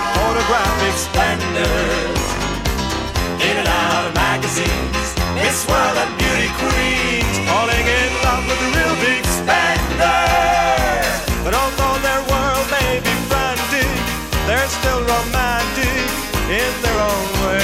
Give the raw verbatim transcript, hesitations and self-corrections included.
photographic splendors. In and out of magazines, Miss World and beauty queens, falling in love with the real big spenders. But although their world may be frantic, they're still romantic in their own way.